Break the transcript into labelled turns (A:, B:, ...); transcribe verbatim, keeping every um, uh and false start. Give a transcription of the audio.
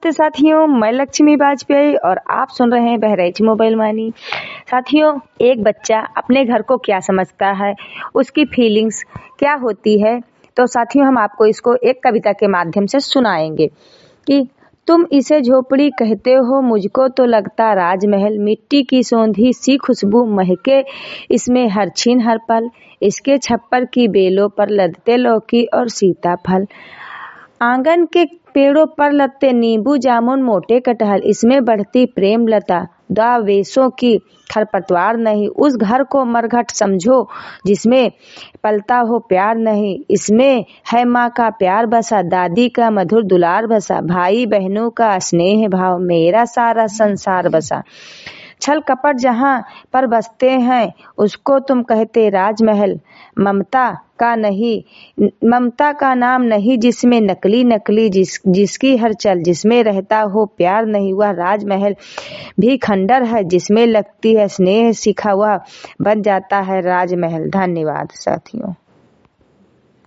A: नमस्ते साथियों, मैं लक्ष्मी वाजपेयी और आप सुन रहे हैं बहराइच मोबाइल वाणी। साथियों, एक बच्चा अपने घर को क्या समझता है, उसकी फीलिंग्स क्या होती है, तो साथियों हम आपको इसको एक कविता के माध्यम से सुनाएंगे कि तुम इसे झोपड़ी कहते हो, मुझको तो लगता राजमहल, मिट्टी की सौंधी सी खुशबू महके इसमें हर छीन हर पल, इसके छप्पर की बेलों पर लदते लौकी और सीताफल, आंगन के पेड़ों पर लगते नींबू जामुन मोटे कटहल, इसमें बढ़ती प्रेम लता दावेशों की खरपतवार नहीं, उस घर को मरघट समझो जिसमें पलता हो प्यार नहीं, इसमें है माँ का प्यार बसा, दादी का मधुर दुलार बसा, भाई बहनों का स्नेह भाव, मेरा सारा संसार बसा। छल कपट जहाँ पर बसते हैं उसको तुम कहते राजमहल, ममता का नहीं ममता का नाम नहीं जिसमें नकली नकली जिस जिसकी हर चल जिसमें रहता हो प्यार नहीं, वह राजमहल भी खंडर है जिसमें लगती है स्नेह, सीखा हुआ बन जाता है राजमहल। धन्यवाद साथियों।